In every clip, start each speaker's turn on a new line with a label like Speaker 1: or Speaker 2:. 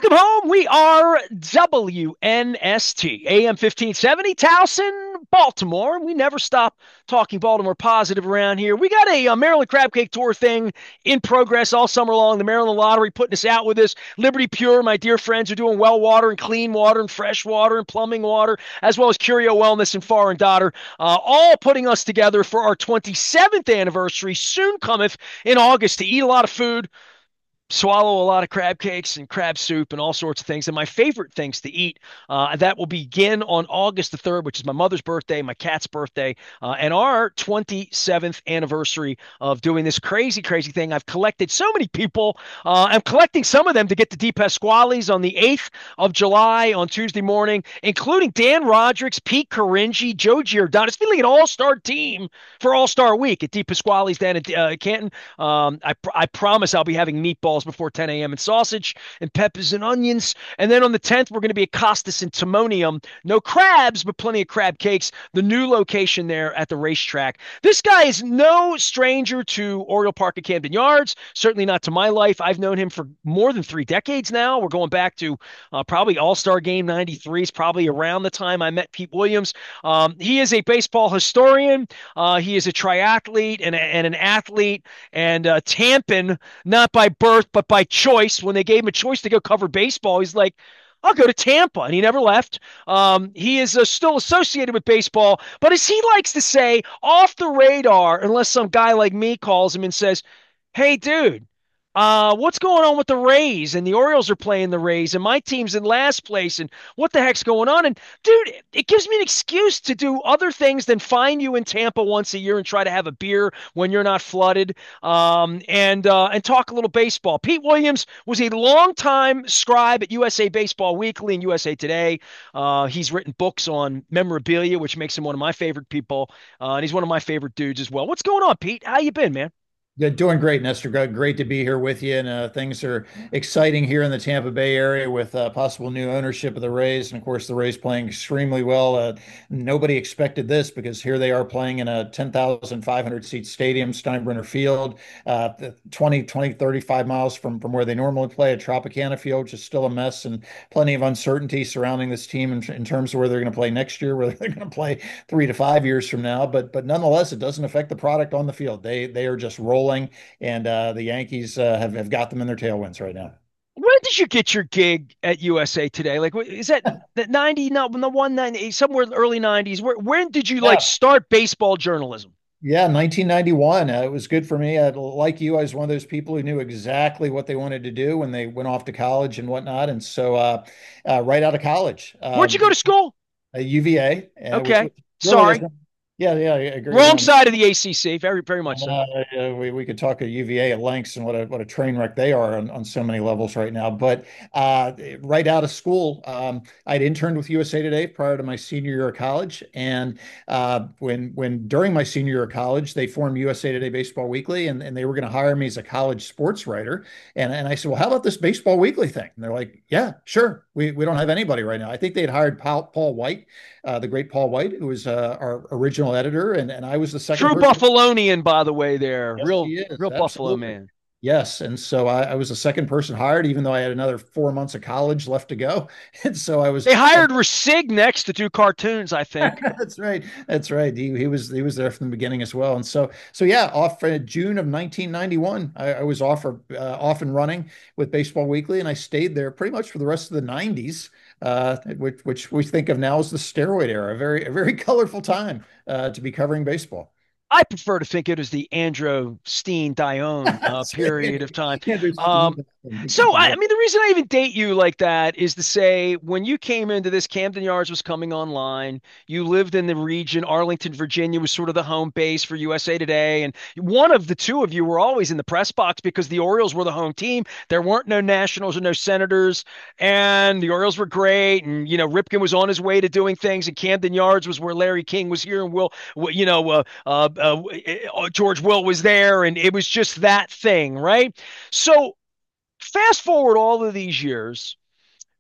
Speaker 1: Welcome home. We are WNST, AM 1570, Towson, Baltimore. We never stop talking Baltimore positive around here. We got a Maryland Crab Cake Tour thing in progress all summer long. The Maryland Lottery putting us out with this. Liberty Pure, my dear friends, are doing well water and clean water and fresh water and plumbing water, as well as Curio Wellness and Far and Daughter, all putting us together for our 27th anniversary. Soon cometh in August to eat a lot of food, swallow a lot of crab cakes and crab soup and all sorts of things. And my favorite things to eat, that will begin on August the 3rd, which is my mother's birthday, my cat's birthday, and our 27th anniversary of doing this crazy, crazy thing. I've collected so many people. I'm collecting some of them to get to Deep Pasquale's on the 8th of July on Tuesday morning, including Dan Rodricks, Pete Caringi, Joe Giordano. It's feeling like an all-star team for All-Star Week at Deep Pasquale's down at Canton. I promise I'll be having meatballs before 10 a.m. and sausage and peppers and onions. And then on the 10th, we're going to be at Costas and Timonium. No crabs, but plenty of crab cakes. The new location there at the racetrack. This guy is no stranger to Oriole Park at Camden Yards, certainly not to my life. I've known him for more than 3 decades now. We're going back to probably All-Star Game 93 is probably around the time I met Pete Williams. He is a baseball historian. He is a triathlete and an athlete, and Tampan, not by birth, but by choice. When they gave him a choice to go cover baseball, he's like, I'll go to Tampa. And he never left. He is still associated with baseball, but as he likes to say, off the radar, unless some guy like me calls him and says, hey, dude, what's going on with the Rays? And the Orioles are playing the Rays, and my team's in last place, and what the heck's going on? And dude, it gives me an excuse to do other things than find you in Tampa once a year and try to have a beer when you're not flooded, and talk a little baseball. Pete Williams was a longtime scribe at USA Baseball Weekly and USA Today. He's written books on memorabilia, which makes him one of my favorite people, and he's one of my favorite dudes as well. What's going on, Pete? How you been, man?
Speaker 2: Yeah, doing great, Nestor. Great to be here with you. And things are exciting here in the Tampa Bay area with possible new ownership of the Rays. And of course, the Rays playing extremely well. Nobody expected this because here they are playing in a 10,500 seat stadium, Steinbrenner Field, 35 miles from where they normally play at Tropicana Field, which is still a mess and plenty of uncertainty surrounding this team in terms of where they're going to play next year, where they're going to play 3 to 5 years from now. But nonetheless, it doesn't affect the product on the field. They are just rolling, and the Yankees have got them in their tailwinds right now.
Speaker 1: When did you get your gig at USA Today? Like, is that 90, not the 190, somewhere in the early 90s? When did you like
Speaker 2: Yeah.
Speaker 1: start baseball journalism?
Speaker 2: Yeah, 1991. It was good for me. Like you, I was one of those people who knew exactly what they wanted to do when they went off to college and whatnot. And so, right out of college,
Speaker 1: Where'd you go to school?
Speaker 2: UVA, which
Speaker 1: Okay.
Speaker 2: was really is.
Speaker 1: Sorry.
Speaker 2: Yeah, yeah, I agree.
Speaker 1: Wrong side of the ACC. Very, very much so.
Speaker 2: We could talk at UVA at lengths and what a train wreck they are on so many levels right now. But right out of school, I'd interned with USA Today prior to my senior year of college, and when during my senior year of college, they formed USA Today Baseball Weekly, and they were going to hire me as a college sports writer. And I said, well, how about this Baseball Weekly thing? And they're like, yeah, sure. We don't have anybody right now. I think they had hired Paul White, the great Paul White, who was our original editor, and I was the second
Speaker 1: True
Speaker 2: person.
Speaker 1: Buffalonian, by the way, there.
Speaker 2: Yes,
Speaker 1: Real,
Speaker 2: he is.
Speaker 1: real Buffalo
Speaker 2: Absolutely.
Speaker 1: man.
Speaker 2: Yes. And so I was the second person hired, even though I had another 4 months of college left to go. And so
Speaker 1: They hired Rasig next to do cartoons, I think.
Speaker 2: that's right. That's right. He was there from the beginning as well. And so yeah, off June of 1991, I was off and running with Baseball Weekly, and I stayed there pretty much for the rest of the 90s, which we think of now as the steroid era, a very colorful time to be covering baseball.
Speaker 1: I prefer to think it as the Androstein Dione period of time.
Speaker 2: Yeah, there's
Speaker 1: Um, So, I mean, the reason I even date you like that is to say when you came into this, Camden Yards was coming online. You lived in the region. Arlington, Virginia was sort of the home base for USA Today. And one of the two of you were always in the press box because the Orioles were the home team. There weren't no Nationals or no Senators. And the Orioles were great. And, Ripken was on his way to doing things. And Camden Yards was where Larry King was here. And George Will was there. And it was just that thing, right? So, fast forward all of these years,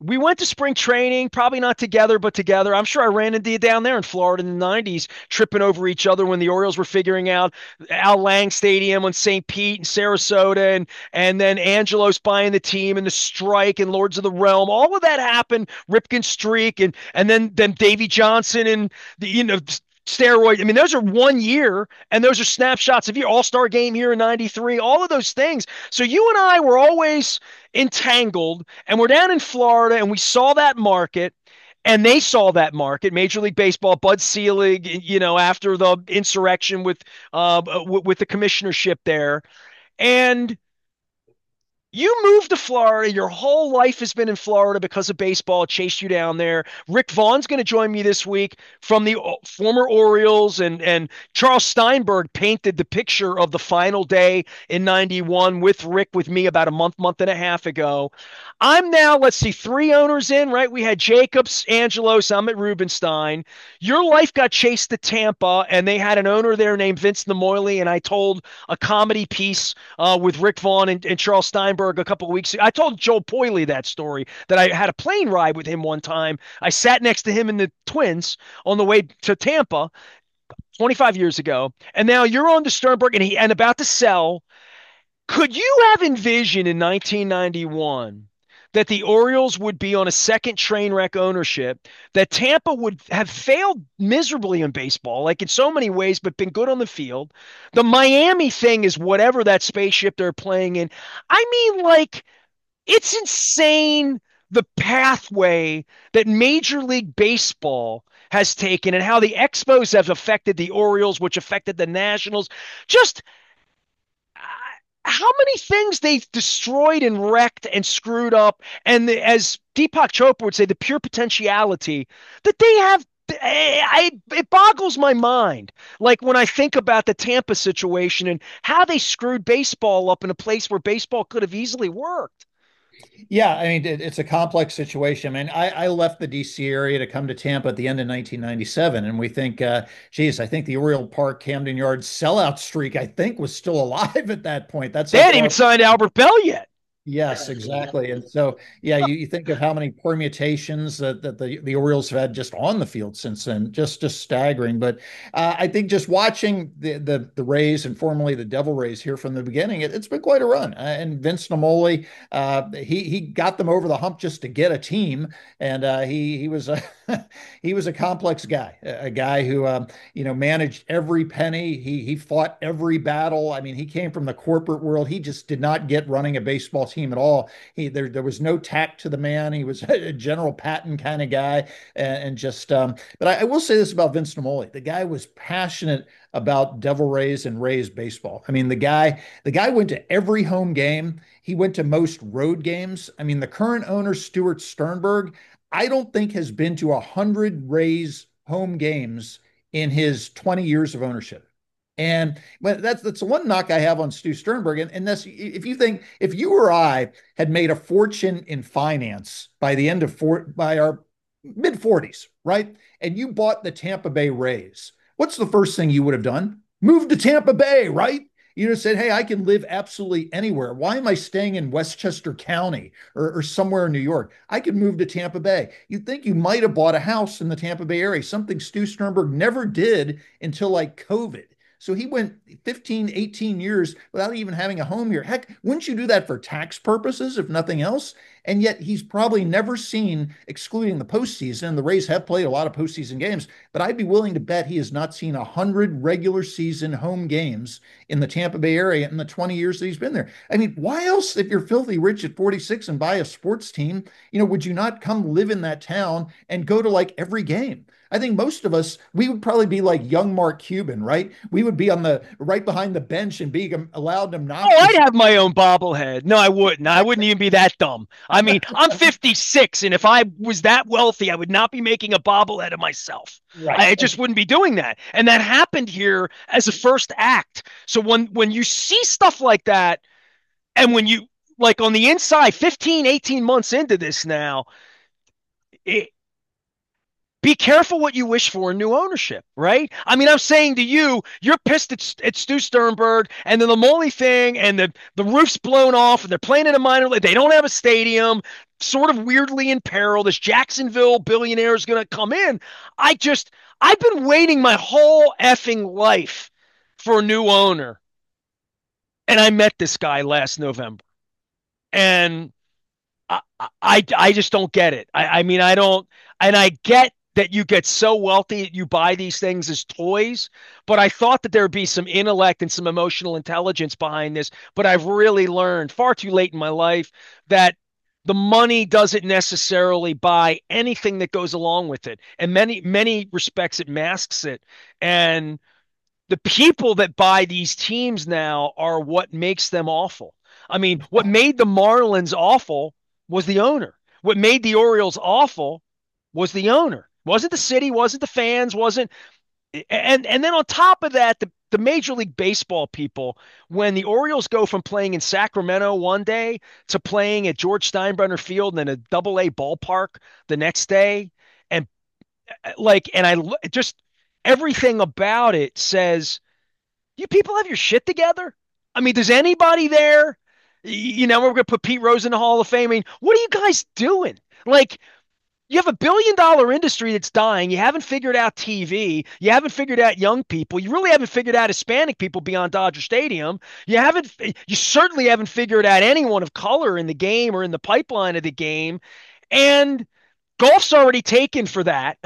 Speaker 1: We went to spring training, probably not together, but together. I'm sure I ran into you down there in Florida in the 90s, tripping over each other when the Orioles were figuring out Al Lang Stadium on St. Pete and Sarasota, and then Angelos buying the team and the strike and Lords of the Realm. All of that happened, Ripken streak, and then Davey Johnson and steroid. I mean, those are 1 year, and those are snapshots of your All-Star game here in '93. All of those things. So you and I were always entangled, and we're down in Florida, and we saw that market. And they saw that market, Major League Baseball, Bud Selig, after the insurrection with the commissionership there, and you moved to Florida. Your whole life has been in Florida because of baseball. It chased you down there. Rick Vaughn's going to join me this week from the former Orioles, and Charles Steinberg painted the picture of the final day in '91 with Rick with me about a month and a half ago. I'm now, let's see, three owners in, right? We had Jacobs, Angelos, I'm at Rubenstein. Your life got chased to Tampa, and they had an owner there named Vince Namoili, and I told a comedy piece with Rick Vaughn and Charles Steinberg a couple of weeks ago. I told Joel Poiley that story, that I had a plane ride with him one time. I sat next to him in the Twins on the way to Tampa 25 years ago, and now you're on to Sternberg and about to sell. Could you have envisioned in 1991 that the Orioles would be on a second train wreck ownership, that Tampa would have failed miserably in baseball, like in so many ways, but been good on the field? The Miami thing is whatever that spaceship they're playing in. I mean, like, it's insane the pathway that Major League Baseball has taken and how the Expos have affected the Orioles, which affected the Nationals. Just how many things they've destroyed and wrecked and screwed up, and as Deepak Chopra would say, the pure potentiality that they have. It boggles my mind. Like when I think about the Tampa situation and how they screwed baseball up in a place where baseball could have easily worked.
Speaker 2: Yeah, I mean, it's a complex situation. I mean, I left the DC area to come to Tampa at the end of 1997, and we think, geez, I think the Oriole Park Camden Yards sellout streak, I think, was still alive at that point. That's
Speaker 1: They
Speaker 2: how
Speaker 1: hadn't even
Speaker 2: far.
Speaker 1: signed Albert Bell yet.
Speaker 2: Yes, exactly. And so, yeah, you think of how many permutations that the Orioles have had just on the field since then, just staggering. But I think just watching the Rays and formerly the Devil Rays here from the beginning, it's been quite a run. And Vince Namoli, he got them over the hump just to get a team, and he was a he was a complex guy, a guy who managed every penny. He fought every battle. I mean, he came from the corporate world. He just did not get running a baseball team at all. There was no tact to the man. He was a General Patton kind of guy, and just. But I will say this about Vince Namoli: the guy was passionate about Devil Rays and Rays baseball. I mean, the guy went to every home game. He went to most road games. I mean, the current owner, Stuart Sternberg, I don't think has been to 100 Rays home games in his 20 years of ownership. And but that's the one knock I have on Stu Sternberg. And that's, if you or I had made a fortune in finance by the end of by our mid 40s, right? And you bought the Tampa Bay Rays, what's the first thing you would have done? Moved to Tampa Bay, right? You just said, hey, I can live absolutely anywhere. Why am I staying in Westchester County or somewhere in New York? I could move to Tampa Bay. You'd think you might have bought a house in the Tampa Bay area, something Stu Sternberg never did until like COVID. So he went 15, 18 years without even having a home here. Heck, wouldn't you do that for tax purposes, if nothing else? And yet he's probably never seen, excluding the postseason, and the Rays have played a lot of postseason games, but I'd be willing to bet he has not seen 100 regular season home games in the Tampa Bay area in the 20 years that he's been there. I mean, why else, if you're filthy rich at 46 and buy a sports team, would you not come live in that town and go to like every game? I think most of us, we would probably be like young Mark Cuban, right? We would be on the right behind the bench and be allowed
Speaker 1: Oh, I'd
Speaker 2: obnoxious.
Speaker 1: have my own bobblehead. No, I wouldn't. I wouldn't even be that dumb. I mean, I'm 56, and if I was that wealthy, I would not be making a bobblehead of myself.
Speaker 2: Right.
Speaker 1: I just wouldn't be doing that. And that happened here as a first act. So when you see stuff like that, and when you, like, on the inside, 15, 18 months into this now, it, be careful what you wish for in new ownership, right? I mean, I'm saying to you, you're pissed at Stu Sternberg and the Lamole thing, and the roof's blown off, and they're playing in a minor league. They don't have a stadium, sort of weirdly in peril. This Jacksonville billionaire is going to come in. I've been waiting my whole effing life for a new owner, and I met this guy last November, and I just don't get it. I mean, I don't, and I get that you get so wealthy that you buy these things as toys, but I thought that there would be some intellect and some emotional intelligence behind this. But I've really learned far too late in my life that the money doesn't necessarily buy anything that goes along with it. And many respects, it masks it. And the people that buy these teams now are what makes them awful. I mean, what made the Marlins awful was the owner. What made the Orioles awful was the owner. Wasn't the city, wasn't the fans, wasn't and then on top of that, the Major League Baseball people, when the Orioles go from playing in Sacramento one day to playing at George Steinbrenner Field and then a double A ballpark the next day, and and I just everything about it says, you people have your shit together? I mean, does anybody there, we're going to put Pete Rose in the Hall of Fame. I mean, what are you guys doing? Like, you have $1 billion industry that's dying. You haven't figured out TV. You haven't figured out young people. You really haven't figured out Hispanic people beyond Dodger Stadium. You certainly haven't figured out anyone of color in the game or in the pipeline of the game. And golf's already taken for that.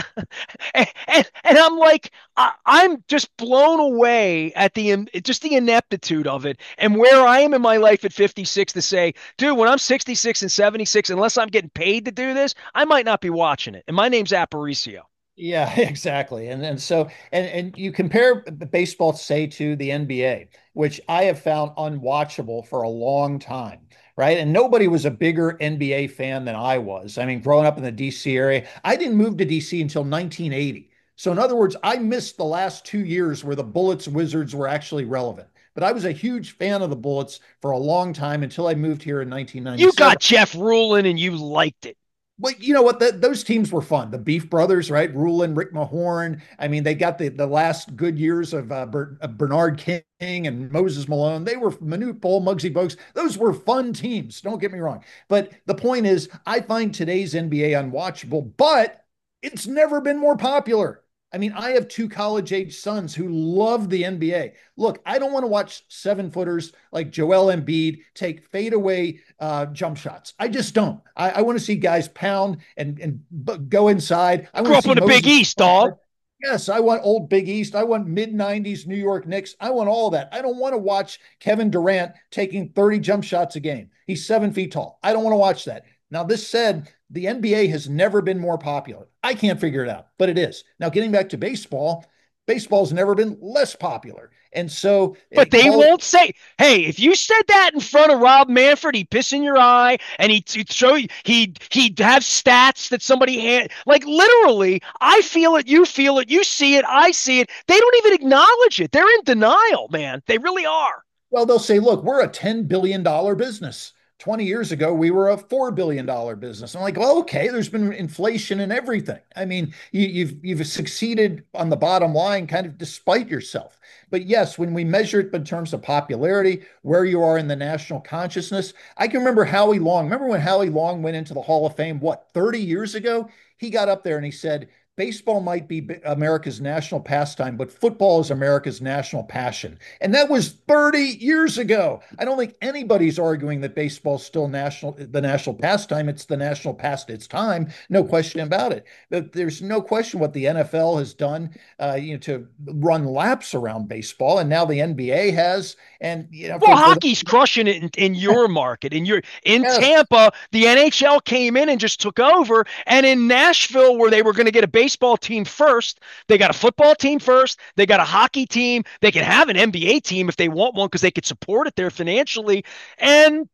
Speaker 1: And I'm like, I'm just blown away at the ineptitude of it and where I am in my life at 56 to say, dude, when I'm 66 and 76, unless I'm getting paid to do this, I might not be watching it. And my name's Aparicio.
Speaker 2: Yeah, exactly. And so and you compare baseball, say, to the NBA, which I have found unwatchable for a long time, right? And nobody was a bigger NBA fan than I was. I mean, growing up in the DC area, I didn't move to DC until 1980. So in other words, I missed the last 2 years where the Bullets Wizards were actually relevant. But I was a huge fan of the Bullets for a long time until I moved here in
Speaker 1: You
Speaker 2: 1997.
Speaker 1: got Jeff Rulin and you liked it.
Speaker 2: Well, you know what? Those teams were fun. The Beef Brothers, right? Rulin, Rick Mahorn. I mean, they got the last good years of Bernard King and Moses Malone. They were Manute Bol, Muggsy Bogues. Those were fun teams. Don't get me wrong. But the point is, I find today's NBA unwatchable, but it's never been more popular. I mean, I have two college age sons who love the NBA. Look, I don't want to watch 7 footers like Joel Embiid take fadeaway jump shots. I just don't. I want to see guys pound and go inside. I
Speaker 1: Grew
Speaker 2: want to
Speaker 1: up
Speaker 2: see
Speaker 1: in the Big
Speaker 2: Moses.
Speaker 1: East, dog.
Speaker 2: Yes, I want old Big East. I want mid 90s New York Knicks. I want all that. I don't want to watch Kevin Durant taking 30 jump shots a game. He's 7 feet tall. I don't want to watch that. Now, this said, the NBA has never been more popular. I can't figure it out, but it is. Now, getting back to baseball, baseball's never been less popular. And so,
Speaker 1: But they
Speaker 2: call it,
Speaker 1: won't say, hey, if you said that in front of Rob Manfred, he'd piss in your eye and he'd show you, he'd have stats that somebody had. Like literally, I feel it, you see it, I see it. They don't even acknowledge it. They're in denial, man. They really are.
Speaker 2: well, they'll say, look, we're a $10 billion business. 20 years ago, we were a $4 billion business. I'm like, well, okay, there's been inflation and everything. I mean, you've succeeded on the bottom line kind of despite yourself. But yes, when we measure it in terms of popularity, where you are in the national consciousness, I can remember Howie Long. Remember when Howie Long went into the Hall of Fame, what, 30 years ago? He got up there and he said, baseball might be America's national pastime, but football is America's national passion. And that was 30 years ago. I don't think anybody's arguing that baseball's still the national pastime. It's the national past its time. No question about it. But there's no question what the NFL has done, to run laps around baseball. And now the NBA has, and,
Speaker 1: Well, hockey's crushing it in your market. In
Speaker 2: yes,
Speaker 1: Tampa, the NHL came in and just took over. And in Nashville, where they were going to get a baseball team first, they got a football team first. They got a hockey team. They can have an NBA team if they want one because they could support it there financially. And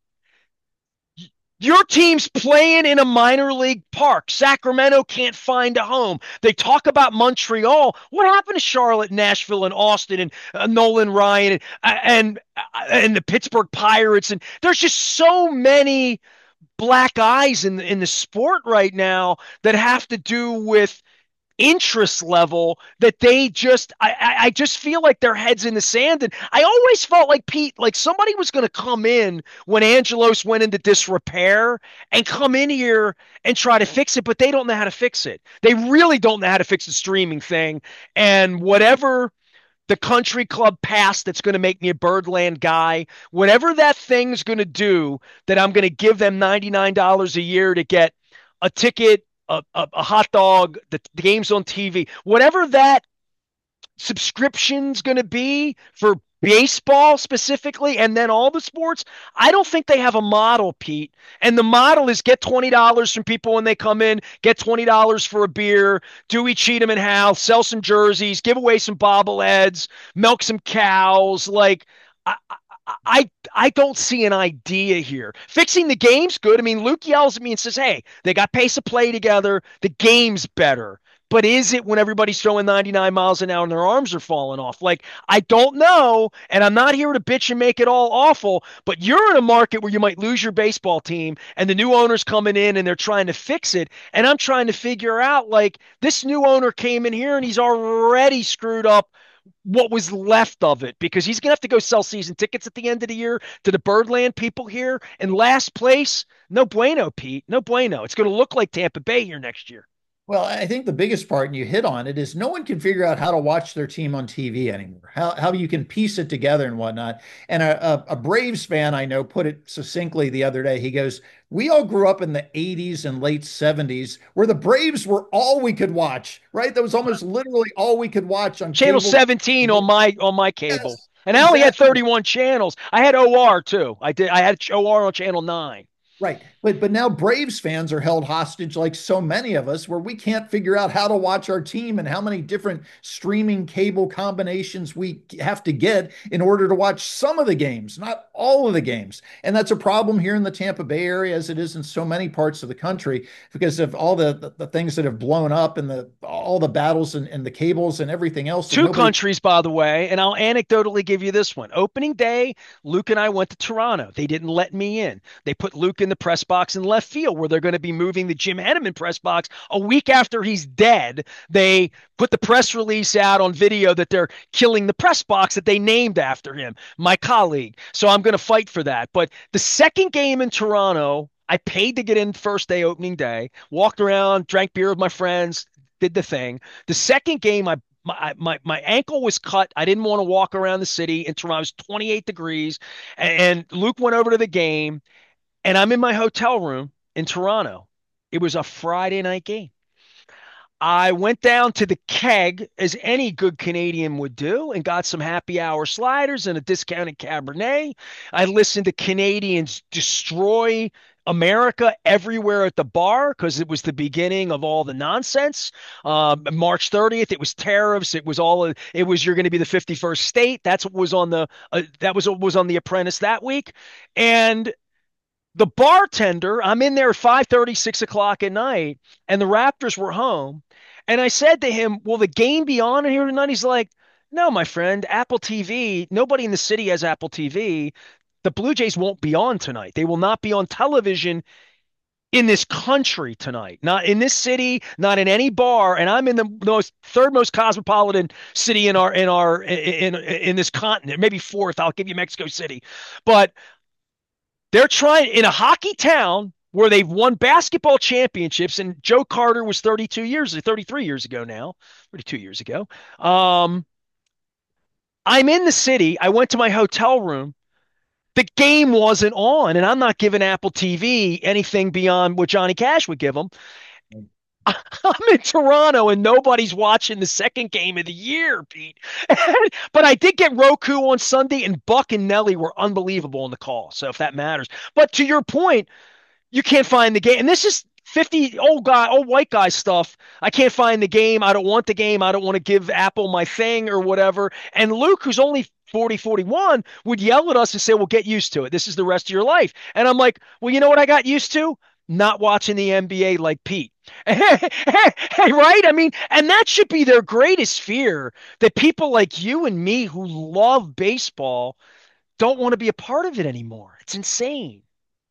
Speaker 1: your team's playing in a minor league park. Sacramento can't find a home. They talk about Montreal. What happened to Charlotte, Nashville, and Austin, and Nolan Ryan, and the Pittsburgh Pirates? And there's just so many black eyes in the sport right now that have to do with interest level that they just I just feel like their heads in the sand. And I always felt like, Pete, like somebody was going to come in when Angelos went into disrepair and come in here and try to fix it, but they don't know how to fix it. They really don't know how to fix the streaming thing. And whatever the country club pass that's going to make me a Birdland guy, whatever that thing's going to do, that I'm going to give them $99 a year to get a ticket, a hot dog, the games on TV, whatever that subscription's going to be for baseball specifically, and then all the sports. I don't think they have a model, Pete. And the model is get $20 from people when they come in, get $20 for a beer, Dewey, Cheatham, and Hal, sell some jerseys, give away some bobbleheads, milk some cows. Like, I don't see an idea here. Fixing the game's good. I mean, Luke yells at me and says, "Hey, they got pace of play together. The game's better." But is it when everybody's throwing 99 miles an hour and their arms are falling off? Like, I don't know. And I'm not here to bitch and make it all awful, but you're in a market where you might lose your baseball team and the new owner's coming in and they're trying to fix it. And I'm trying to figure out, like, this new owner came in here and he's already screwed up what was left of it, because he's going to have to go sell season tickets at the end of the year to the Birdland people here. And last place, no bueno, Pete. No bueno. It's going to look like Tampa Bay here next year.
Speaker 2: Well, I think the biggest part, and you hit on it, is no one can figure out how to watch their team on TV anymore. How you can piece it together and whatnot. And a Braves fan I know put it succinctly the other day. He goes, "We all grew up in the 80s and late 70s where the Braves were all we could watch, right? That was almost literally all we could watch on
Speaker 1: Channel
Speaker 2: cable."
Speaker 1: 17 on my cable.
Speaker 2: Yes,
Speaker 1: And I only had
Speaker 2: exactly.
Speaker 1: 31 channels. I had OR too. I had OR on channel 9.
Speaker 2: Right. But now Braves fans are held hostage like so many of us where we can't figure out how to watch our team and how many different streaming cable combinations we have to get in order to watch some of the games, not all of the games. And that's a problem here in the Tampa Bay area as it is in so many parts of the country because of all the things that have blown up and the all the battles and the cables and everything else that
Speaker 1: Two
Speaker 2: nobody.
Speaker 1: countries, by the way, and I'll anecdotally give you this one. Opening day, Luke and I went to Toronto. They didn't let me in. They put Luke in the press box in left field where they're going to be moving the Jim Henneman press box a week after he's dead. They put the press release out on video that they're killing the press box that they named after him, my colleague. So I'm going to fight for that. But the second game in Toronto, I paid to get in first day, opening day, walked around, drank beer with my friends, did the thing. The second game, my ankle was cut. I didn't want to walk around the city in Toronto. It was 28 degrees. And Luke went over to the game, and I'm in my hotel room in Toronto. It was a Friday night game. I went down to the keg, as any good Canadian would do, and got some happy hour sliders and a discounted Cabernet. I listened to Canadians destroy America everywhere at the bar because it was the beginning of all the nonsense. March 30th, it was tariffs. It was it was you're going to be the 51st state. That's what was on the that was what was on The Apprentice that week. And the bartender, I'm in there at 5:30, 6 o'clock at night, and the Raptors were home. And I said to him, "Will the game be on here tonight?" He's like, "No, my friend, Apple TV. Nobody in the city has Apple TV. The Blue Jays won't be on tonight. They will not be on television in this country tonight. Not in this city, not in any bar. And I'm in the third most cosmopolitan city in this continent, maybe fourth. I'll give you Mexico City, but they're trying in a hockey town where they've won basketball championships, and Joe Carter was 33 years ago now, 32 years ago. I'm in the city. I went to my hotel room. The game wasn't on, and I'm not giving Apple TV anything beyond what Johnny Cash would give them. I'm in Toronto and nobody's watching the second game of the year, Pete. But I did get Roku on Sunday, and Buck and Nelly were unbelievable on the call. So if that matters. But to your point, you can't find the game. And this is 50 old white guy stuff. I can't find the game. I don't want the game. I don't want to give Apple my thing or whatever. And Luke, who's only 40, 41, would yell at us and say, "Well, get used to it. This is the rest of your life." And I'm like, "Well, you know what I got used to? Not watching the NBA like Pete." Right? I mean, and that should be their greatest fear, that people like you and me who love baseball don't want to be a part of it anymore. It's insane.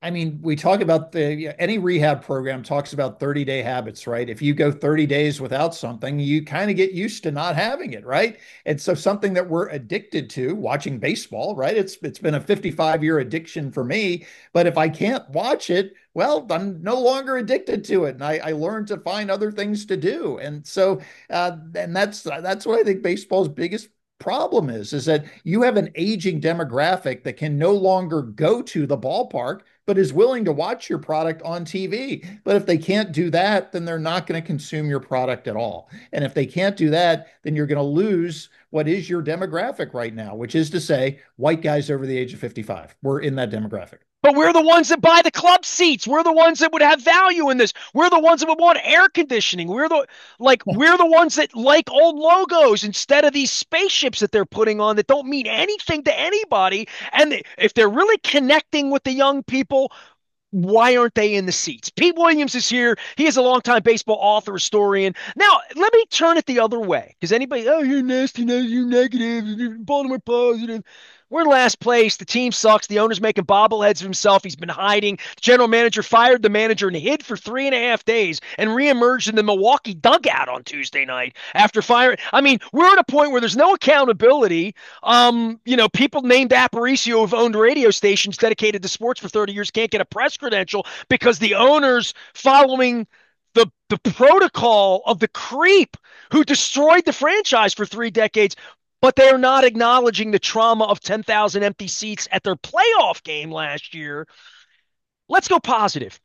Speaker 2: I mean, we talk about any rehab program talks about 30-day habits, right? If you go 30 days without something, you kind of get used to not having it, right? And so something that we're addicted to, watching baseball, right? It's been a 55-year addiction for me, but if I can't watch it, well, I'm no longer addicted to it, and I learned to find other things to do. And so, and that's what I think baseball's biggest problem is that you have an aging demographic that can no longer go to the ballpark but is willing to watch your product on TV. But if they can't do that, then they're not going to consume your product at all. And if they can't do that, then you're going to lose what is your demographic right now, which is to say, white guys over the age of 55. We're in that demographic.
Speaker 1: But we're the ones that buy the club seats. We're the ones that would have value in this. We're the ones that would want air conditioning. We're the ones that like old logos instead of these spaceships that they're putting on that don't mean anything to anybody. And if they're really connecting with the young people, why aren't they in the seats? Pete Williams is here. He is a longtime baseball author, historian. Now, let me turn it the other way. Because anybody, oh, you're nasty, you're negative, you're Baltimore positive. We're in last place. The team sucks. The owner's making bobbleheads of himself. He's been hiding. The general manager fired the manager and hid for 3.5 days and reemerged in the Milwaukee dugout on Tuesday night after firing. I mean, we're at a point where there's no accountability. People named Aparicio who've owned radio stations dedicated to sports for 30 years can't get a press credential because the owners following the protocol of the creep who destroyed the franchise for 3 decades, but they are not acknowledging the trauma of 10,000 empty seats at their playoff game last year. Let's go positive.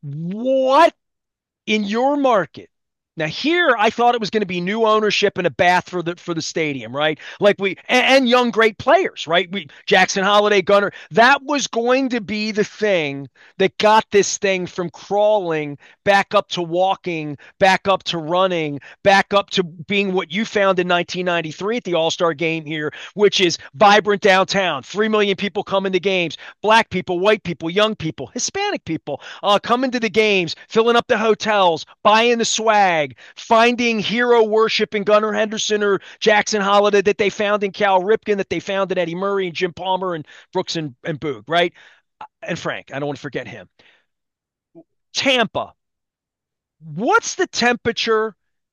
Speaker 1: What in your market? Now here, I thought it was going to be new ownership and a bath for the stadium, right? Like and young great players, right? We Jackson Holiday, Gunnar. That was going to be the thing that got this thing from crawling back up to walking, back up to running, back up to being what you found in 1993 at the All-Star game here, which is vibrant downtown, 3 million people coming to games, black people, white people, young people, Hispanic people coming to the games, filling up the hotels, buying the swag, finding hero worship in Gunnar Henderson or Jackson Holiday that they found in Cal Ripken, that they found in Eddie Murray and Jim Palmer and Brooks and Boog, right? And Frank, I don't want to forget him. Tampa, what's the temperature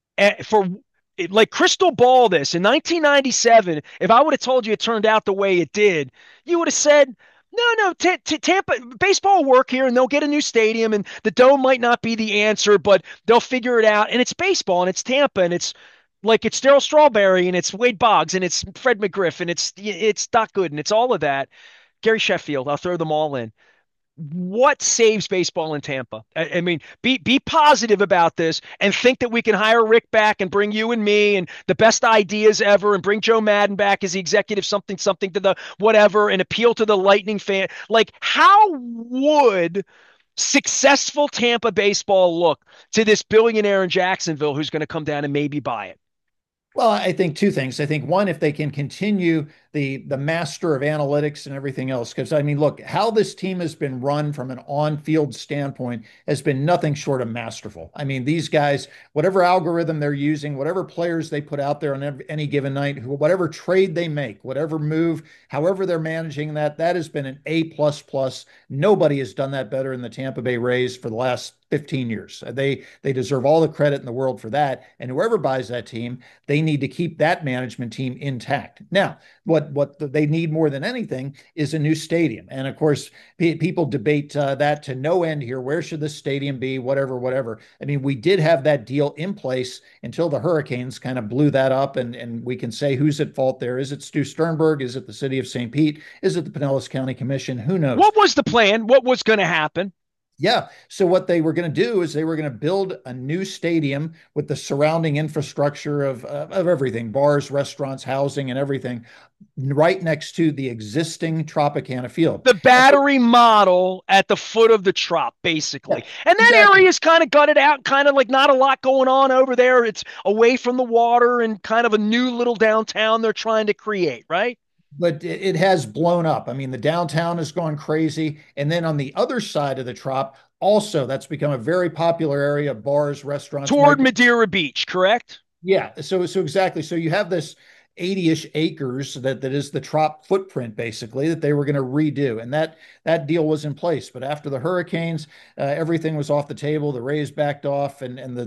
Speaker 1: for like crystal ball this in 1997? If I would have told you it turned out the way it did, you would have said, no, Tampa baseball will work here and they'll get a new stadium and the dome might not be the answer, but they'll figure it out. And it's baseball and it's Tampa and it's like it's Daryl Strawberry and it's Wade Boggs and it's Fred McGriff and it's Doc Gooden and it's all of that. Gary Sheffield, I'll throw them all in. What saves baseball in Tampa? I mean, be positive about this and think that we can hire Rick back and bring you and me and the best ideas ever and bring Joe Madden back as the executive something something to the whatever and appeal to the Lightning fan. Like, how would successful Tampa baseball look to this billionaire in Jacksonville who's going to come down and maybe buy it?
Speaker 2: Well, I think two things. I think one, if they can continue the master of analytics and everything else, because I mean, look, how this team has been run from an on-field standpoint has been nothing short of masterful. I mean, these guys, whatever algorithm they're using, whatever players they put out there on any given night, whatever trade they make, whatever move, however they're managing that, that has been an A plus plus. Nobody has done that better in the Tampa Bay Rays for the last 15 years. They deserve all the credit in the world for that. And whoever buys that team, they need to keep that management team intact. Now, what they need more than anything is a new stadium. And of course, people debate that to no end here. Where should this stadium be? Whatever. I mean, we did have that deal in place until the Hurricanes kind of blew that up. And we can say who's at fault there. Is it Stu Sternberg? Is it the city of St. Pete? Is it the Pinellas County Commission? Who knows?
Speaker 1: What was the plan? What was going to happen?
Speaker 2: Yeah. So what they were going to do is they were going to build a new stadium with the surrounding infrastructure of everything, bars, restaurants, housing, and everything, right next to the existing Tropicana Field.
Speaker 1: The battery model at the foot of the Trop, basically.
Speaker 2: Yeah,
Speaker 1: And that
Speaker 2: exactly.
Speaker 1: area is kind of gutted out, kind of like not a lot going on over there. It's away from the water and kind of a new little downtown they're trying to create, right?
Speaker 2: But it has blown up. I mean, the downtown has gone crazy. And then on the other side of the Trop, also, that's become a very popular area of bars, restaurants,
Speaker 1: Toward
Speaker 2: micro.
Speaker 1: Madeira Beach, correct?
Speaker 2: Yeah. So exactly. So you have this. 80-ish acres that is the Trop footprint, basically, that they were going to redo. And that deal was in place. But after the hurricanes, everything was off the table. The Rays backed off, and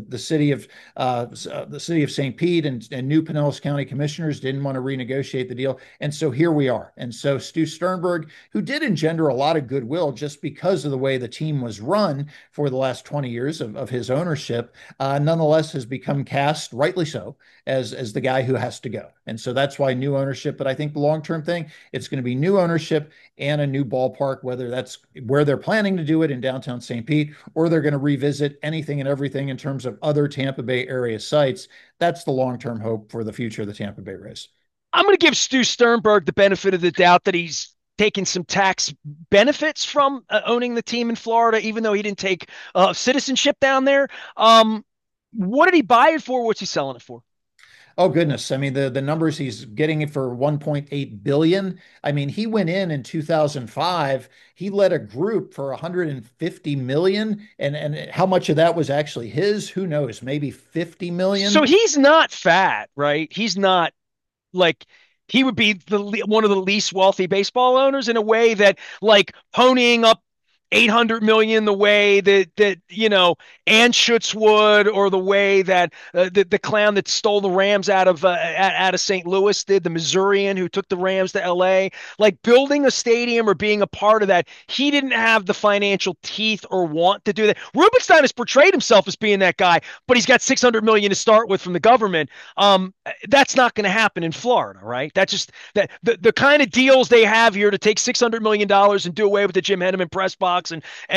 Speaker 2: the city of St. Pete and new Pinellas County commissioners didn't want to renegotiate the deal. And so here we are. And so Stu Sternberg, who did engender a lot of goodwill just because of the way the team was run for the last 20 years of his ownership, nonetheless has become cast, rightly so, as the guy who has to go. And so that's why new ownership. But I think the long-term thing, it's going to be new ownership and a new ballpark, whether that's where they're planning to do it in downtown St. Pete, or they're going to revisit anything and everything in terms of other Tampa Bay area sites. That's the long-term hope for the future of the Tampa Bay Rays.
Speaker 1: I'm going to give Stu Sternberg the benefit of the doubt that he's taken some tax benefits from owning the team in Florida, even though he didn't take citizenship down there. What did he buy it for? What's he selling it for?
Speaker 2: Oh goodness. I mean, the numbers he's getting it for 1.8 billion. I mean, he went in 2005, he led a group for 150 million, and how much of that was actually his? Who knows? Maybe 50
Speaker 1: So
Speaker 2: million.
Speaker 1: he's not fat, right? He's not like he would be one of the least wealthy baseball owners in a way that like ponying up 800 million the way that Anschutz would, or the way that the clown that stole the Rams out of St. Louis did, the Missourian who took the Rams to LA. Like building a stadium or being a part of that, he didn't have the financial teeth or want to do that. Rubenstein has portrayed himself as being that guy, but he's got 600 million to start with from the government. That's not going to happen in Florida, right? That's just that the kind of deals they have here to take $600 million and do away with the Jim Henneman press box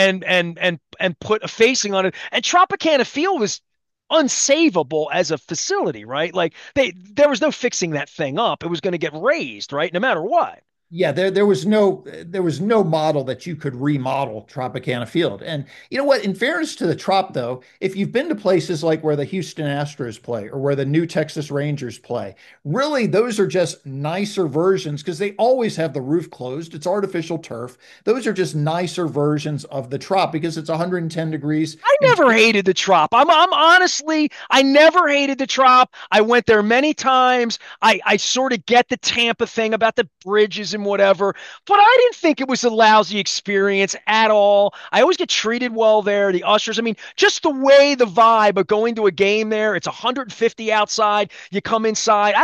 Speaker 1: and put a facing on it. And Tropicana Field was unsavable as a facility, right? Like there was no fixing that thing up. It was going to get raised, right? No matter what.
Speaker 2: Yeah, there was no model that you could remodel Tropicana Field. And you know what? In fairness to the Trop, though, if you've been to places like where the Houston Astros play or where the new Texas Rangers play, really those are just nicer versions because they always have the roof closed. It's artificial turf. Those are just nicer versions of the Trop because it's 110 degrees.
Speaker 1: I
Speaker 2: And
Speaker 1: never hated the Trop. I'm honestly, I never hated the Trop. I went there many times. I sort of get the Tampa thing about the bridges and whatever, but I didn't think it was a lousy experience at all. I always get treated well there. The ushers, I mean, just the way the vibe of going to a game there. It's 150 outside. You come inside.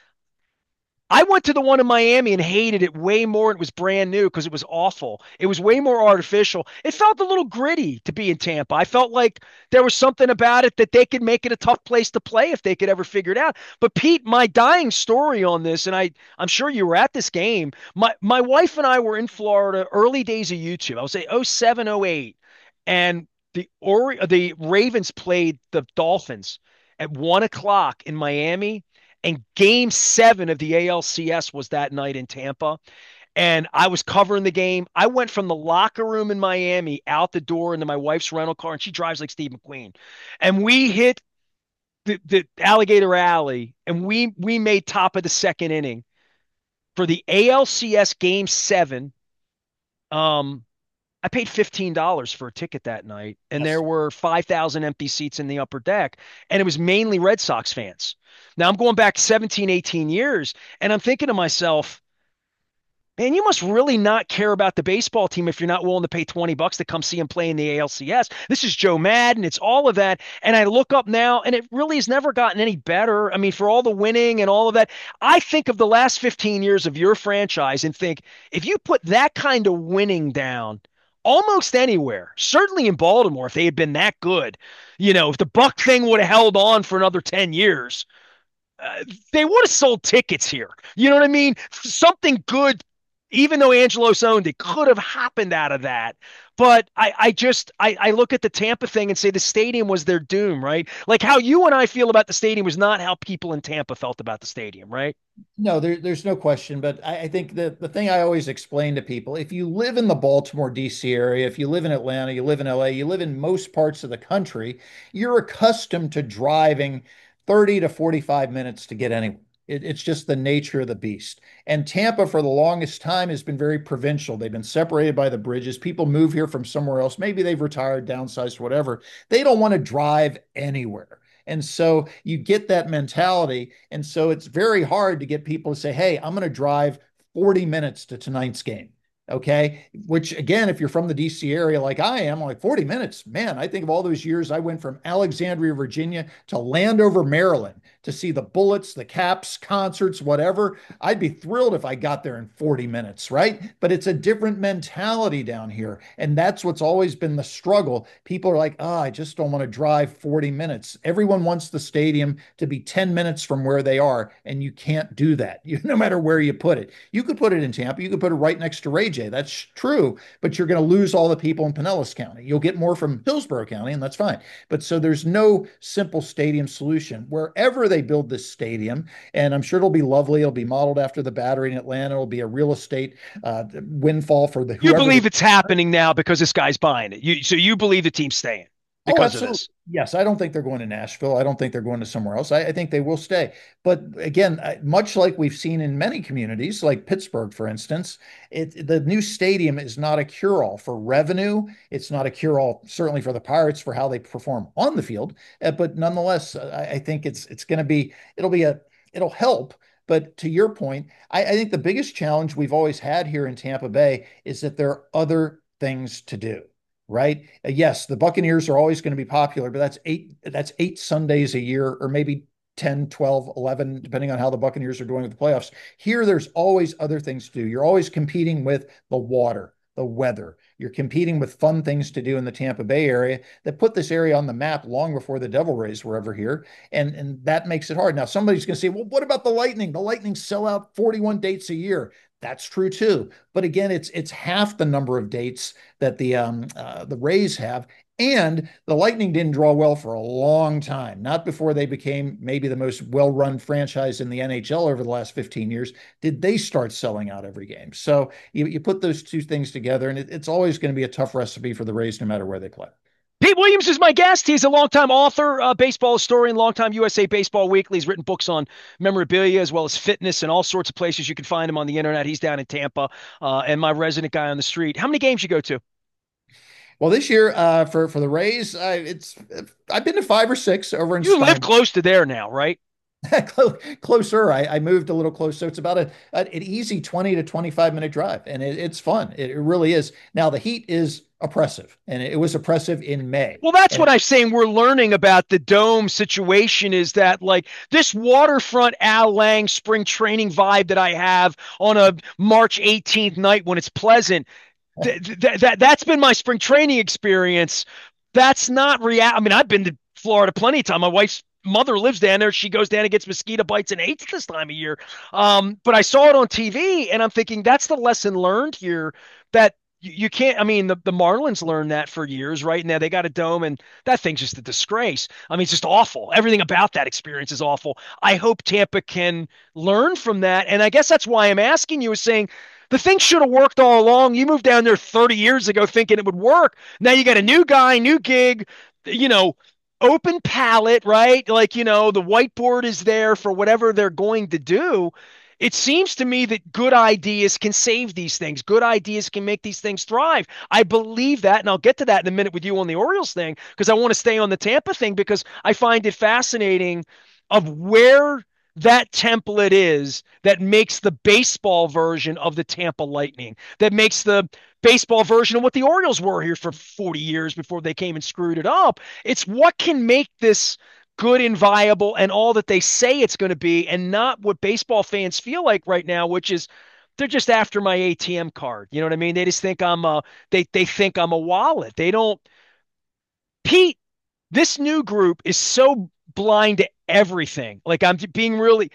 Speaker 1: I went to the one in Miami and hated it way more. It was brand new because it was awful. It was way more artificial. It felt a little gritty to be in Tampa. I felt like there was something about it that they could make it a tough place to play if they could ever figure it out. But Pete, my dying story on this, and I'm sure you were at this game. My wife and I were in Florida, early days of YouTube. I would say '07, '08, and the Ravens played the Dolphins at 1 o'clock in Miami, and game 7 of the ALCS was that night in Tampa. And I was covering the game. I went from the locker room in Miami out the door into my wife's rental car, and she drives like Steve McQueen. And we hit the Alligator Alley, and we made top of the second inning for the ALCS game 7. I paid $15 for a ticket that night, and there
Speaker 2: yes,
Speaker 1: were 5,000 empty seats in the upper deck, and it was mainly Red Sox fans. Now I'm going back 17, 18 years, and I'm thinking to myself, man, you must really not care about the baseball team if you're not willing to pay $20 to come see him play in the ALCS. This is Joe Madden. It's all of that. And I look up now, and it really has never gotten any better. I mean, for all the winning and all of that, I think of the last 15 years of your franchise and think if you put that kind of winning down almost anywhere, certainly in Baltimore, if they had been that good, if the Buck thing would have held on for another 10 years, they would have sold tickets here. You know what I mean? Something good, even though Angelos owned it, could have happened out of that. But I look at the Tampa thing and say the stadium was their doom, right? Like how you and I feel about the stadium was not how people in Tampa felt about the stadium, right?
Speaker 2: no, there's no question. But I think the thing I always explain to people, if you live in the Baltimore, D.C. area, if you live in Atlanta, you live in L.A., you live in most parts of the country, you're accustomed to driving 30 to 45 minutes to get anywhere. It's just the nature of the beast. And Tampa, for the longest time, has been very provincial. They've been separated by the bridges. People move here from somewhere else. Maybe they've retired, downsized, whatever. They don't want to drive anywhere. And so you get that mentality. And so it's very hard to get people to say, hey, I'm going to drive 40 minutes to tonight's game. Okay. Which, again, if you're from the DC area like I am, like 40 minutes, man, I think of all those years I went from Alexandria, Virginia to Landover, Maryland to see the Bullets, the Caps, concerts, whatever. I'd be thrilled if I got there in 40 minutes, right? But it's a different mentality down here. And that's what's always been the struggle. People are like, oh, I just don't want to drive 40 minutes. Everyone wants the stadium to be 10 minutes from where they are, and you can't do that, no matter where you put it. You could put it in Tampa, you could put it right next to Ray J. That's true, but you're going to lose all the people in Pinellas County. You'll get more from Hillsborough County, and that's fine. But so there's no simple stadium solution. Wherever they build this stadium, and I'm sure it'll be lovely, it'll be modeled after the Battery in Atlanta, it'll be a real estate windfall for the
Speaker 1: You
Speaker 2: whoever
Speaker 1: believe
Speaker 2: the
Speaker 1: it's happening now because this guy's buying it. So you believe the team's staying
Speaker 2: Oh,
Speaker 1: because of
Speaker 2: absolutely.
Speaker 1: this.
Speaker 2: Yes, I don't think they're going to Nashville. I don't think they're going to somewhere else. I think they will stay. But again, much like we've seen in many communities, like Pittsburgh, for instance, the new stadium is not a cure-all for revenue. It's not a cure-all, certainly for the Pirates, for how they perform on the field. But nonetheless, I think it's going to be it'll help. But to your point, I think the biggest challenge we've always had here in Tampa Bay is that there are other things to do, right? Yes, the Buccaneers are always going to be popular, but that's eight Sundays a year, or maybe 10, 12, 11, depending on how the Buccaneers are doing with the playoffs. Here, there's always other things to do. You're always competing with the water, the weather. You're competing with fun things to do in the Tampa Bay area that put this area on the map long before the Devil Rays were ever here. And that makes it hard. Now, somebody's going to say, well, what about the Lightning? The Lightning sell out 41 dates a year. That's true too. But again, it's half the number of dates that the Rays have. And the Lightning didn't draw well for a long time, not before they became maybe the most well-run franchise in the NHL over the last 15 years. Did they start selling out every game? So you put those two things together, and it's always going to be a tough recipe for the Rays no matter where they play.
Speaker 1: Pete Williams is my guest. He's a longtime author, baseball historian, longtime USA Baseball Weekly. He's written books on memorabilia as well as fitness and all sorts of places. You can find him on the internet. He's down in Tampa, and my resident guy on the street. How many games you go to?
Speaker 2: Well, this year for the Rays, it's I've been to five or six over in
Speaker 1: You live
Speaker 2: Steinbach.
Speaker 1: close to there now, right?
Speaker 2: Closer. I moved a little closer. So it's about an easy 20 to 25-minute drive. And it's fun. It really is. Now, the heat is oppressive, and it was oppressive in May.
Speaker 1: Well, that's what
Speaker 2: And
Speaker 1: I'm saying. We're learning about the dome situation is that like this waterfront Al Lang spring training vibe that I have on a March 18th night when it's pleasant. That's been my spring training experience. That's not real. I mean, I've been to Florida plenty of time. My wife's mother lives down there. She goes down and gets mosquito bites and hates this time of year. But I saw it on TV, and I'm thinking that's the lesson learned here that you can't. I mean, the Marlins learned that for years, right? Now they got a dome, and that thing's just a disgrace. I mean, it's just awful. Everything about that experience is awful. I hope Tampa can learn from that, and I guess that's why I'm asking you, is saying the thing should have worked all along. You moved down there 30 years ago thinking it would work. Now you got a new guy, new gig, you know, open palette, right? Like, the whiteboard is there for whatever they're going to do. It seems to me that good ideas can save these things. Good ideas can make these things thrive. I believe that, and I'll get to that in a minute with you on the Orioles thing because I want to stay on the Tampa thing because I find it fascinating of where that template is that makes the baseball version of the Tampa Lightning, that makes the baseball version of what the Orioles were here for 40 years before they came and screwed it up. It's what can make this good and viable and all that they say it's going to be, and not what baseball fans feel like right now, which is they're just after my ATM card. You know what I mean? They just think they think I'm a wallet. They don't. Pete, this new group is so blind to everything. Like I'm being really.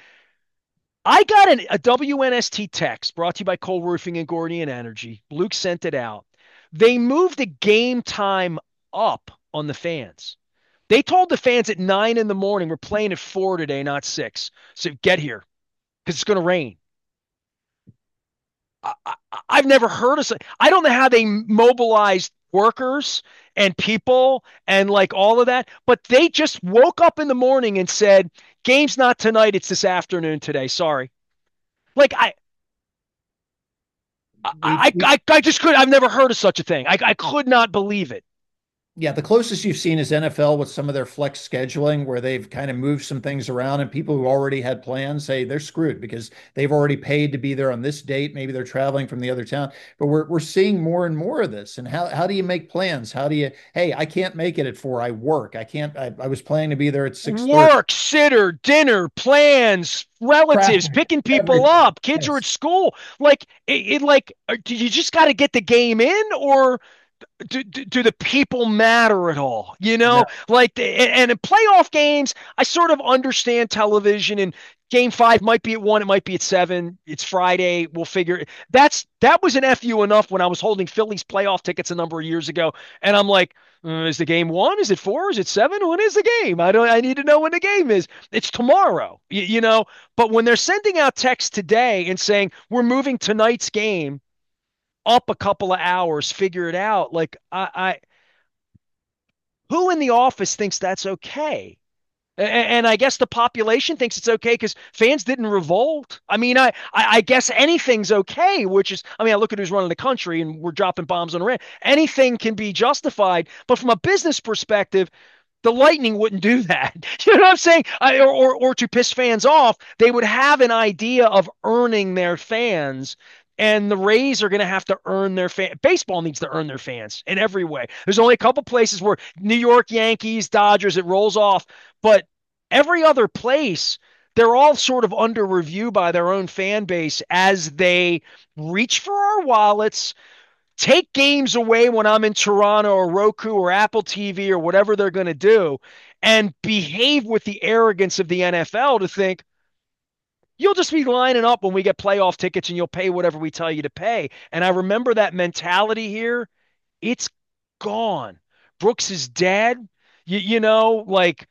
Speaker 1: I got a WNST text brought to you by Cole Roofing and Gordian Energy. Luke sent it out. They moved the game time up on the fans. They told the fans at 9 in the morning, we're playing at 4 today, not 6. So get here because it's going to rain. I've never heard of. I don't know how they mobilized workers and people and like all of that, but they just woke up in the morning and said, "Game's not tonight; it's this afternoon today." Sorry. Like
Speaker 2: we
Speaker 1: I just could. I've never heard of such a thing. I could not believe it.
Speaker 2: Yeah, the closest you've seen is NFL with some of their flex scheduling, where they've kind of moved some things around, and people who already had plans say they're screwed because they've already paid to be there on this date. Maybe they're traveling from the other town. But we're seeing more and more of this. And how do you make plans? How do you, hey, I can't make it at 4. I work. I can't, I was planning to be there at 6:30.
Speaker 1: Work, sitter, dinner, plans, relatives,
Speaker 2: Traffic,
Speaker 1: picking people
Speaker 2: everything.
Speaker 1: up, kids are at
Speaker 2: Yes.
Speaker 1: school. Like like, do you just got to get the game in, or do the people matter at all?
Speaker 2: No.
Speaker 1: Like, and in playoff games, I sort of understand television, and game five might be at 1, it might be at 7. It's Friday. We'll figure it. That was an FU enough when I was holding Phillies playoff tickets a number of years ago. And I'm like, is the game 1? Is it 4? Is it 7? When is the game? I need to know when the game is. It's tomorrow, but when they're sending out texts today and saying, we're moving tonight's game up a couple of hours, figure it out. Like, who in the office thinks that's okay? And I guess the population thinks it's okay because fans didn't revolt. I mean, I guess anything's okay, which is, I mean, I look at who's running the country and we're dropping bombs on Iran. Anything can be justified. But from a business perspective, the Lightning wouldn't do that. You know what I'm saying? Or to piss fans off, they would have an idea of earning their fans. And the Rays are going to have to earn their fan. Baseball needs to earn their fans in every way. There's only a couple places where New York Yankees, Dodgers, it rolls off, but every other place, they're all sort of under review by their own fan base as they reach for our wallets, take games away when I'm in Toronto or Roku or Apple TV or whatever they're going to do, and behave with the arrogance of the NFL to think you'll just be lining up when we get playoff tickets and you'll pay whatever we tell you to pay. And I remember that mentality here. It's gone. Brooks is dead. Like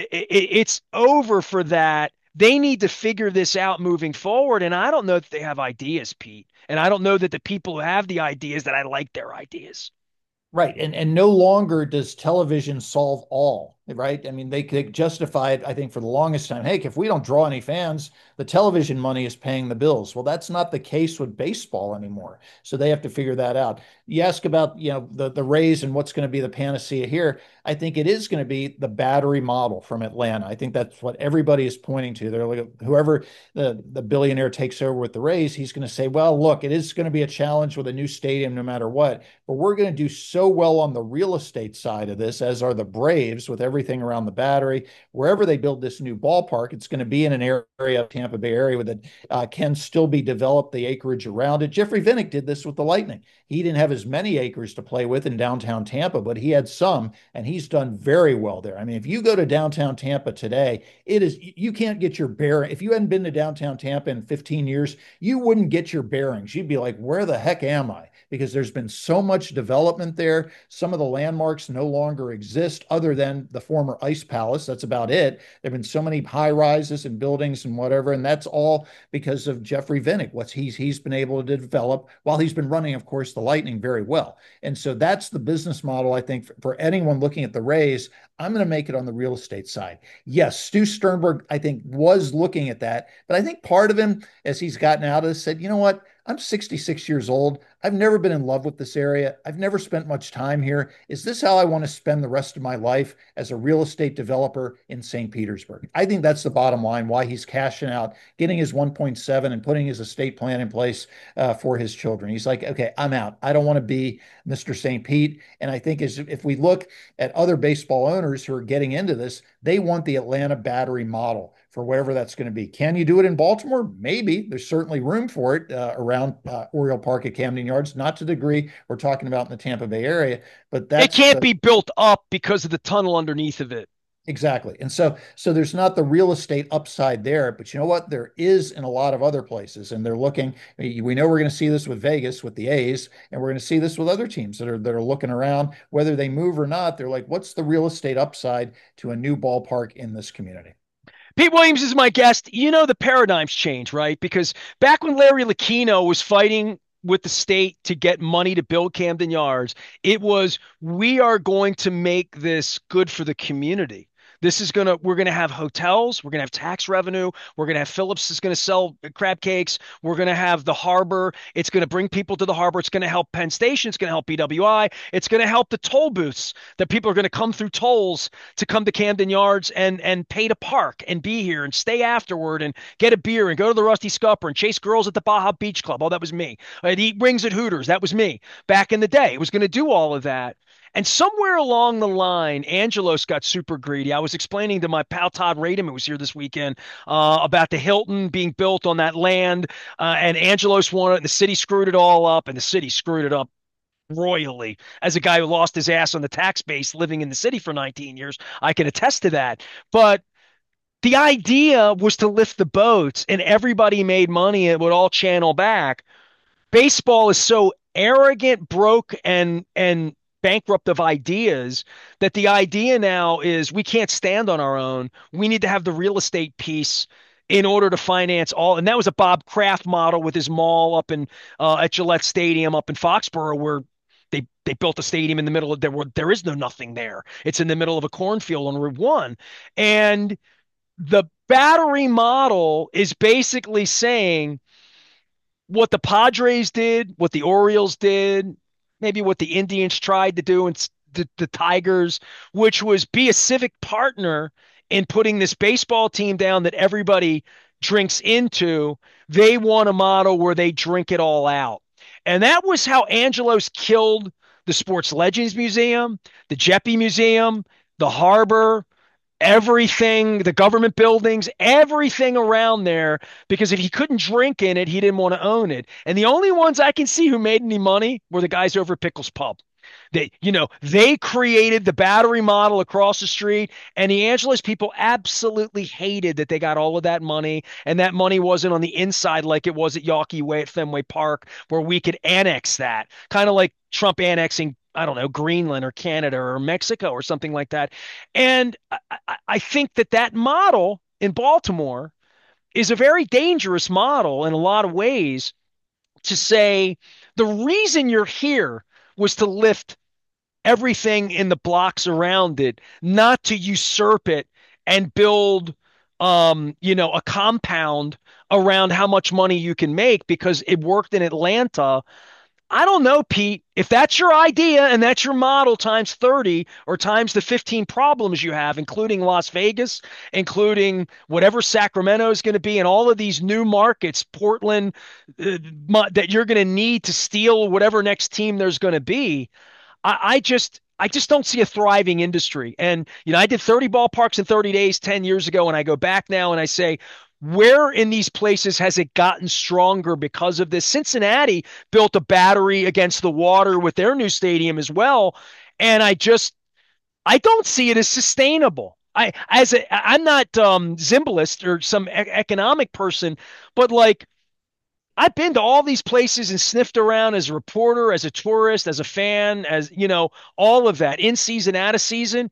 Speaker 1: it's over for that. They need to figure this out moving forward. And I don't know if they have ideas, Pete. And I don't know that the people who have the ideas that I like their ideas.
Speaker 2: Right. And no longer does television solve all, right? I mean, they justified, I think, for the longest time, hey, if we don't draw any fans, the television money is paying the bills. Well, that's not the case with baseball anymore. So they have to figure that out. You ask about, the Rays and what's going to be the panacea here. I think it is going to be the battery model from Atlanta. I think that's what everybody is pointing to. They're like, whoever the billionaire takes over with the Rays, he's going to say, well, look, it is going to be a challenge with a new stadium no matter what, but we're going to do so well on the real estate side of this, as are the Braves with everything around the battery. Wherever they build this new ballpark, it's going to be in an area of Tampa Bay area that can still be developed, the acreage around it. Jeffrey Vinnick did this with the Lightning. He didn't have as many acres to play with in downtown Tampa, but he had some, and he's done very well there. I mean, if you go to downtown Tampa today, you can't get your bearing. If you hadn't been to downtown Tampa in 15 years, you wouldn't get your bearings. You'd be like, where the heck am I? Because there's been so much development there. Some of the landmarks no longer exist other than the former Ice Palace. That's about it. There have been so many high rises and buildings and whatever, and that's all because of Jeffrey Vinnick, what he's been able to develop while he's been running, of course, the Lightning very well. And so that's the business model, I think, for anyone looking at the Rays. I'm going to make it on the real estate side. Yes, Stu Sternberg, I think, was looking at that, but I think part of him, as he's gotten out of this, said, you know what? I'm 66 years old. I've never been in love with this area. I've never spent much time here. Is this how I want to spend the rest of my life as a real estate developer in St. Petersburg? I think that's the bottom line, why he's cashing out, getting his 1.7 and putting his estate plan in place for his children. He's like, okay, I'm out. I don't want to be Mr. St. Pete. And I think if we look at other baseball owners who are getting into this, they want the Atlanta battery model for whatever that's going to be. Can you do it in Baltimore? Maybe. There's certainly room for it around Oriole Park at Camden Yards, not to the degree we're talking about in the Tampa Bay area, but
Speaker 1: It
Speaker 2: that's
Speaker 1: can't be built up because of the tunnel underneath of it.
Speaker 2: exactly. And so there's not the real estate upside there, but you know what? There is in a lot of other places, and they're looking. We know we're going to see this with Vegas with the A's, and we're going to see this with other teams that are looking around, whether they move or not. They're like, what's the real estate upside to a new ballpark in this community?
Speaker 1: Pete Williams is my guest. The paradigm's changed, right? Because back when Larry Lucchino was fighting with the state to get money to build Camden Yards, it was, we are going to make this good for the community. We're gonna have hotels, we're gonna have tax revenue, we're gonna have Phillips is gonna sell crab cakes, we're gonna have the harbor. It's gonna bring people to the harbor. It's gonna help Penn Station. It's gonna help BWI. It's gonna help the toll booths that people are gonna come through tolls to come to Camden Yards and pay to park and be here and stay afterward and get a beer and go to the Rusty Scupper and chase girls at the Baja Beach Club. Oh, that was me. I'd eat wings at Hooters. That was me back in the day. It was going to do all of that. And somewhere along the line, Angelos got super greedy. I was explaining to my pal Todd Radom, who was here this weekend, about the Hilton being built on that land, and Angelos wanted it, and the city screwed it all up, and the city screwed it up royally. As a guy who lost his ass on the tax base living in the city for 19 years, I can attest to that. But the idea was to lift the boats, and everybody made money. It would all channel back. Baseball is so arrogant, broke, and bankrupt of ideas that the idea now is we can't stand on our own. We need to have the real estate piece in order to finance all. And that was a Bob Kraft model with his mall up in at Gillette Stadium up in Foxborough, where they built a stadium in the middle of there is no nothing there. It's in the middle of a cornfield on Route One, and the battery model is basically saying what the Padres did, what the Orioles did, maybe what the Indians tried to do, and the Tigers, which was be a civic partner in putting this baseball team down that everybody drinks into. They want a model where they drink it all out. And that was how Angelos killed the Sports Legends Museum, the Jeppe Museum, the Harbor, everything, the government buildings, everything around there, because if he couldn't drink in it, he didn't want to own it. And the only ones I can see who made any money were the guys over at Pickles Pub. They created the battery model across the street, and the Angeles people absolutely hated that they got all of that money, and that money wasn't on the inside like it was at Yawkey Way at Fenway Park, where we could annex that, kind of like Trump annexing, I don't know, Greenland or Canada or Mexico or something like that. And I think that model in Baltimore is a very dangerous model in a lot of ways, to say the reason you're here was to lift everything in the blocks around it, not to usurp it and build a compound around how much money you can make because it worked in Atlanta. I don't know, Pete. If that's your idea and that's your model times 30 or times the 15 problems you have, including Las Vegas, including whatever Sacramento is going to be, and all of these new markets, Portland, that you're going to need to steal whatever next team there's going to be, I just don't see a thriving industry. And I did 30 ballparks in 30 days 10 years ago, and I go back now and I say, where in these places has it gotten stronger because of this? Cincinnati built a battery against the water with their new stadium as well, and I don't see it as sustainable. I'm not Zimbalist or some economic person, but like, I've been to all these places and sniffed around as a reporter, as a tourist, as a fan, as all of that, in season, out of season.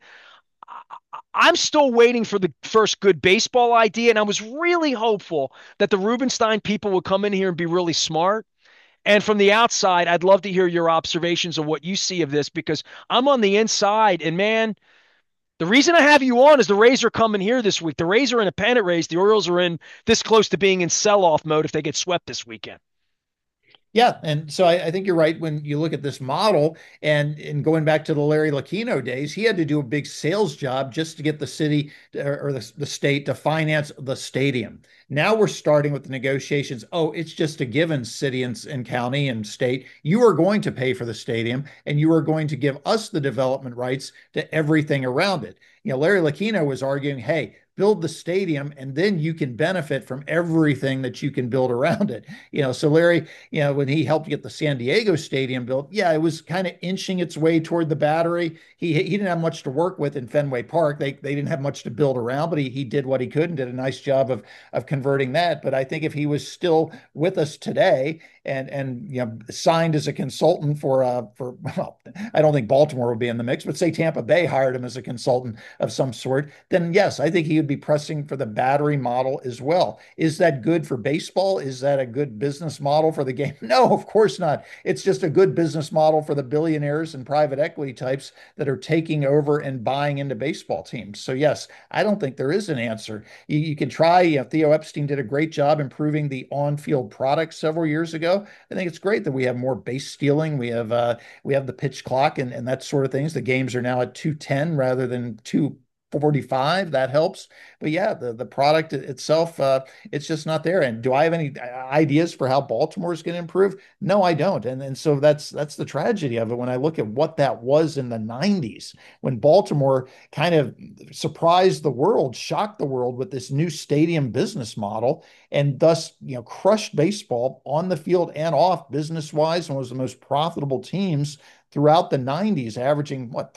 Speaker 1: I'm still waiting for the first good baseball idea, and I was really hopeful that the Rubenstein people would come in here and be really smart. And from the outside, I'd love to hear your observations of what you see of this, because I'm on the inside, and man, the reason I have you on is the Rays are coming here this week. The Rays are in a pennant race. The Orioles are in this close to being in sell-off mode if they get swept this weekend.
Speaker 2: Yeah, and so I think you're right when you look at this model, and going back to the Larry Lucchino days, he had to do a big sales job just to get the city or the state to finance the stadium. Now we're starting with the negotiations. Oh, it's just a given, city and county and state. You are going to pay for the stadium, and you are going to give us the development rights to everything around it. Larry Lucchino was arguing, hey, build the stadium and then you can benefit from everything that you can build around it. So Larry, when he helped get the San Diego stadium built, yeah, it was kind of inching its way toward the battery. He didn't have much to work with in Fenway Park. They didn't have much to build around, but he did what he could and did a nice job of converting that. But I think if he was still with us today and signed as a consultant for well, I don't think Baltimore would be in the mix, but say Tampa Bay hired him as a consultant of some sort, then yes, I think he you'd be pressing for the battery model as well. Is that good for baseball? Is that a good business model for the game? No, of course not. It's just a good business model for the billionaires and private equity types that are taking over and buying into baseball teams. So yes, I don't think there is an answer. You can try. Theo Epstein did a great job improving the on-field product several years ago. I think it's great that we have more base stealing. We have the pitch clock and that sort of things. The games are now at 210 rather than 245. That helps. But yeah, the product itself, it's just not there. And do I have any ideas for how Baltimore is going to improve? No, I don't. And so that's the tragedy of it. When I look at what that was in the 90s, when Baltimore kind of surprised the world, shocked the world with this new stadium business model, and thus, crushed baseball on the field and off business wise, and was the most profitable teams throughout the 90s, averaging what,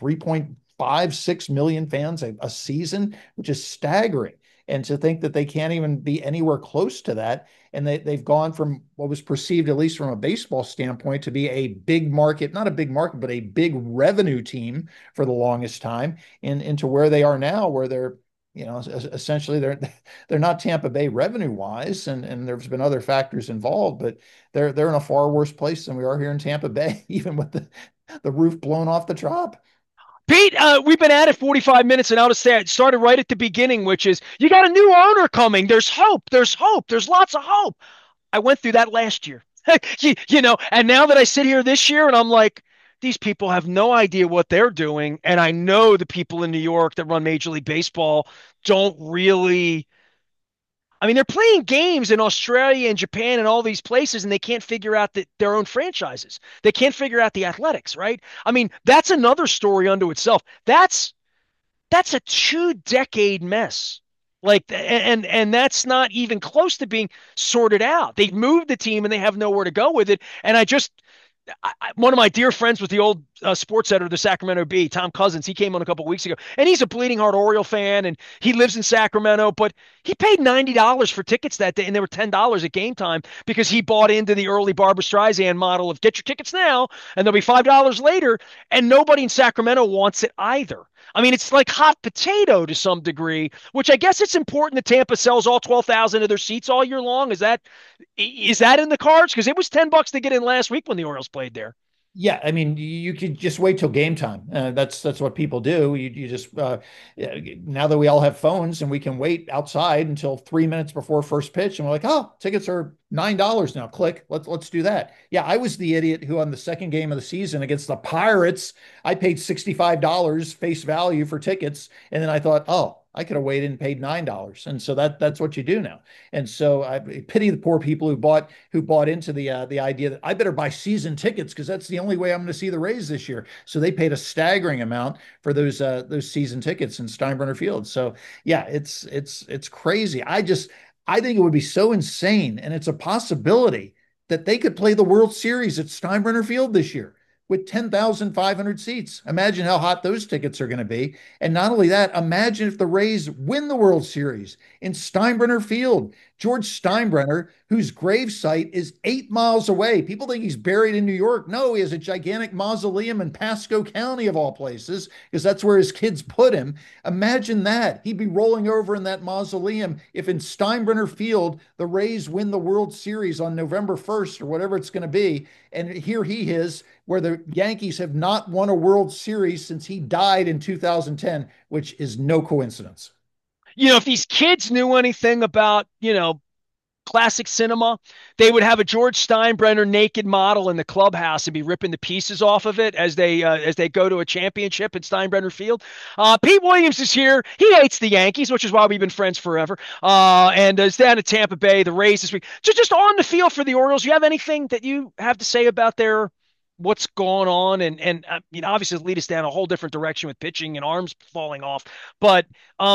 Speaker 2: 3.56 million fans a season, which is staggering. And to think that they can't even be anywhere close to that. And they've gone from what was perceived, at least from a baseball standpoint, to be a big market, not a big market, but a big revenue team for the longest time, and into where they are now, where they're, essentially they're not Tampa Bay revenue wise, and there's been other factors involved, but they're in a far worse place than we are here in Tampa Bay, even with the roof blown off the top.
Speaker 1: Pete, we've been at it 45 minutes, and I'll just say it started right at the beginning, which is you got a new owner coming. There's hope. There's hope. There's lots of hope. I went through that last year. And now that I sit here this year and I'm like, these people have no idea what they're doing. And I know the people in New York that run Major League Baseball don't really. I mean, they're playing games in Australia and Japan and all these places, and they can't figure out their own franchises. They can't figure out the athletics, right? I mean, that's another story unto itself. That's a 2 decade mess. Like, and that's not even close to being sorted out. They've moved the team and they have nowhere to go with it. And one of my dear friends was the old sports editor of the Sacramento Bee, Tom Cousins. He came on a couple of weeks ago, and he's a bleeding heart Oriole fan, and he lives in Sacramento. But he paid $90 for tickets that day, and they were $10 at game time because he bought into the early Barbra Streisand model of get your tickets now, and they'll be $5 later. And nobody in Sacramento wants it either. I mean, it's like hot potato to some degree, which I guess it's important that Tampa sells all 12,000 of their seats all year long. Is that in the cards? Because it was $10 to get in last week when the Orioles played there.
Speaker 2: Yeah, I mean, you could just wait till game time. That's what people do. You just now that we all have phones and we can wait outside until 3 minutes before first pitch, and we're like, oh, tickets are $9 now. Click, let's do that. Yeah, I was the idiot who on the second game of the season against the Pirates, I paid $65 face value for tickets, and then I thought, oh, I could have waited and paid $9, and so that's what you do now. And so I pity the poor people who bought into the idea that I better buy season tickets because that's the only way I'm going to see the Rays this year. So they paid a staggering amount for those season tickets in Steinbrenner Field. So yeah, it's crazy. I think it would be so insane, and it's a possibility that they could play the World Series at Steinbrenner Field this year with 10,500 seats. Imagine how hot those tickets are going to be. And not only that, imagine if the Rays win the World Series in Steinbrenner Field. George Steinbrenner, whose gravesite is 8 miles away. People think he's buried in New York. No, he has a gigantic mausoleum in Pasco County, of all places, because that's where his kids put him. Imagine that. He'd be rolling over in that mausoleum if in Steinbrenner Field, the Rays win the World Series on November 1st or whatever it's going to be. And here he is, where the Yankees have not won a World Series since he died in 2010, which is no coincidence.
Speaker 1: If these kids knew anything about, classic cinema, they would have a George Steinbrenner naked model in the clubhouse and be ripping the pieces off of it as they go to a championship at Steinbrenner Field. Pete Williams is here. He hates the Yankees, which is why we've been friends forever. And is down at Tampa Bay, the Rays this week. Just on the field for the Orioles. You have anything that you have to say about their what's going on? And obviously lead us down a whole different direction with pitching and arms falling off. But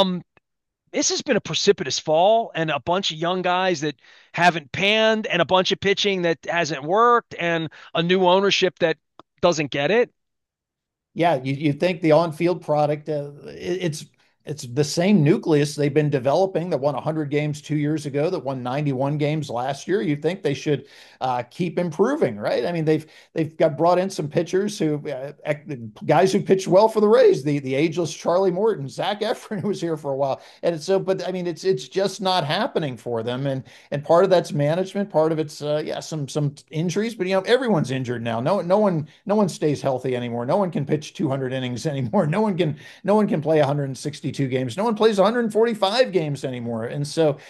Speaker 1: this has been a precipitous fall and a bunch of young guys that haven't panned and a bunch of pitching that hasn't worked and a new ownership that doesn't get it.
Speaker 2: Yeah, you think the on-field product, it's the same nucleus they've been developing that won 100 games 2 years ago, that won 91 games last year. You think they should keep improving, right? I mean, they've got brought in some pitchers who guys who pitched well for the Rays, the ageless Charlie Morton, Zach Efron, who was here for a while, and so, but I mean, it's just not happening for them, and part of that's management, part of it's yeah, some injuries, but everyone's injured now. No one stays healthy anymore. No one can pitch 200 innings anymore. No one can play 162 games. No one plays 145 games anymore. And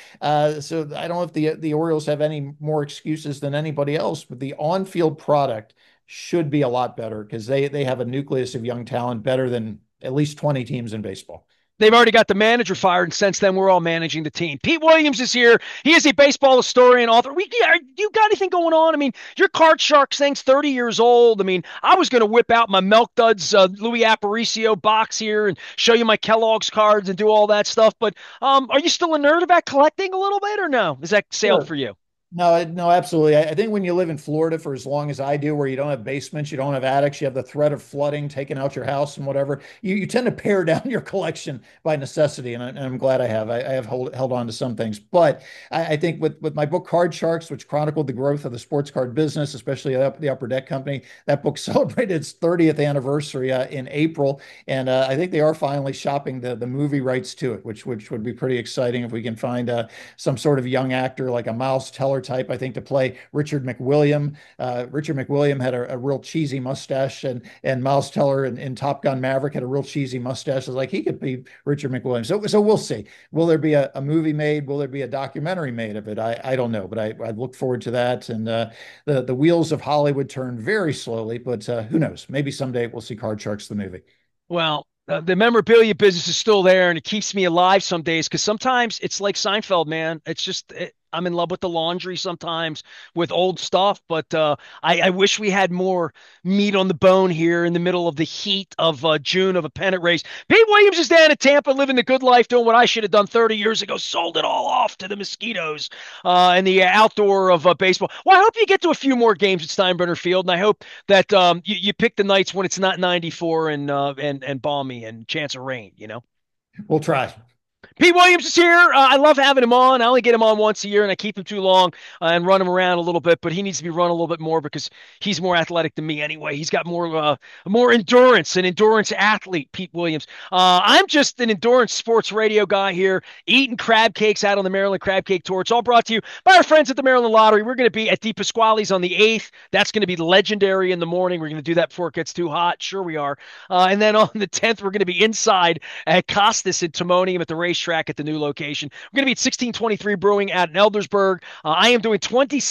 Speaker 2: so I don't know if the Orioles have any more excuses than anybody else, but the on-field product should be a lot better because they have a nucleus of young talent better than at least 20 teams in baseball.
Speaker 1: They've already got the manager fired, and since then, we're all managing the team. Pete Williams is here. He is a baseball historian, author. You got anything going on? I mean, your Card Sharks thing's 30 years old. I mean, I was going to whip out my Milk Duds Louis Aparicio box here and show you my Kellogg's cards and do all that stuff. But are you still a nerd about collecting a little bit, or no? Is that sailed
Speaker 2: Sure.
Speaker 1: for you?
Speaker 2: No, no, absolutely. I think when you live in Florida for as long as I do, where you don't have basements, you don't have attics, you have the threat of flooding taking out your house and whatever, you tend to pare down your collection by necessity. And I'm glad I have. I have held on to some things. But I think with my book, Card Sharks, which chronicled the growth of the sports card business, especially the Upper Deck Company, that book celebrated its 30th anniversary in April. And I think they are finally shopping the movie rights to it, which would be pretty exciting if we can find some sort of young actor like a Miles Teller type, I think, to play Richard McWilliam. Richard McWilliam had a real cheesy mustache, and Miles Teller in Top Gun Maverick had a real cheesy mustache. It's like he could be Richard McWilliam. So we'll see. Will there be a movie made? Will there be a documentary made of it? I don't know, but I look forward to that. And the wheels of Hollywood turn very slowly, but who knows? Maybe someday we'll see Card Sharks the movie.
Speaker 1: Well, the memorabilia business is still there, and it keeps me alive some days because sometimes it's like Seinfeld, man. I'm in love with the laundry sometimes with old stuff, but I wish we had more meat on the bone here in the middle of the heat of June of a pennant race. Pete Williams is down in Tampa living the good life, doing what I should have done 30 years ago, sold it all off to the mosquitoes and the outdoor of baseball. Well, I hope you get to a few more games at Steinbrenner Field, and I hope that you pick the nights when it's not 94 and balmy and chance of rain, you know?
Speaker 2: We'll try.
Speaker 1: Pete Williams is here. I love having him on. I only get him on once a year, and I keep him too long and run him around a little bit. But he needs to be run a little bit more because he's more athletic than me anyway. He's got more endurance, an endurance athlete. Pete Williams. I'm just an endurance sports radio guy here, eating crab cakes out on the Maryland Crab Cake Tour. It's all brought to you by our friends at the Maryland Lottery. We're going to be at Di Pasquale's on the 8th. That's going to be legendary in the morning. We're going to do that before it gets too hot. Sure, we are. And then on the 10th, we're going to be inside at Costas in Timonium at the racetrack at the new location. We're going to be at 1623 Brewing out in Eldersburg. I am doing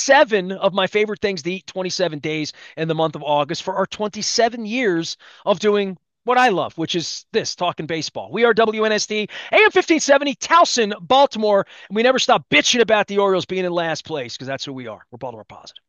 Speaker 1: 27 of my favorite things to eat, 27 days in the month of August for our 27 years of doing what I love, which is this, talking baseball. We are WNSD, AM 1570, Towson, Baltimore, and we never stop bitching about the Orioles being in last place because that's who we are. We're Baltimore Positive.